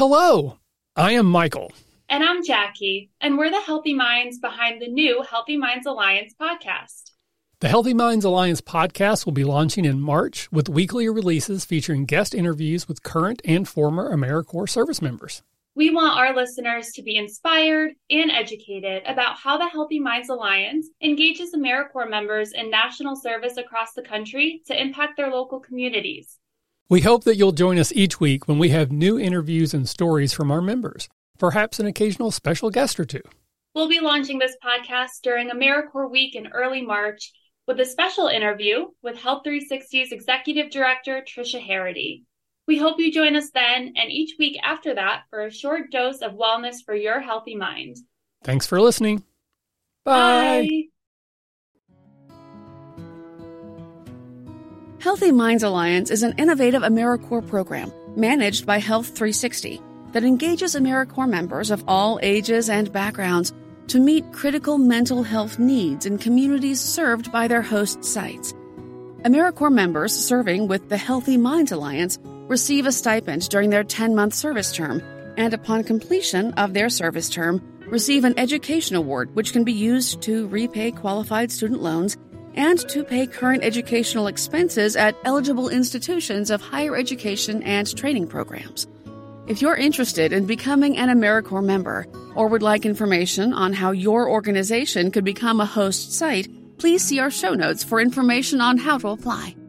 Hello, I am Michael. And I'm Jackie, and we're the Healthy Minds behind the new Healthy Minds Alliance podcast. The Healthy Minds Alliance podcast will be launching in March with weekly releases featuring guest interviews with current and former AmeriCorps service members. We want our listeners to be inspired and educated about how the Healthy Minds Alliance engages AmeriCorps members in national service across the country to impact their local communities. We hope that you'll join us each week when we have new interviews and stories from our members, perhaps an occasional special guest or two. We'll be launching this podcast during AmeriCorps Week in early March with a special interview with Health 360's Executive Director, Tricia Harity. We hope you join us then and each week after that for a short dose of wellness for your healthy mind. Thanks for listening. Bye. Healthy Minds Alliance is an innovative AmeriCorps program managed by Health 360 that engages AmeriCorps members of all ages and backgrounds to meet critical mental health needs in communities served by their host sites. AmeriCorps members serving with the Healthy Minds Alliance receive a stipend during their 10-month service term, and upon completion of their service term, receive an education award which can be used to repay qualified student loans and to pay current educational expenses at eligible institutions of higher education and training programs. If you're interested in becoming an AmeriCorps member or would like information on how your organization could become a host site, please see our show notes for information on how to apply.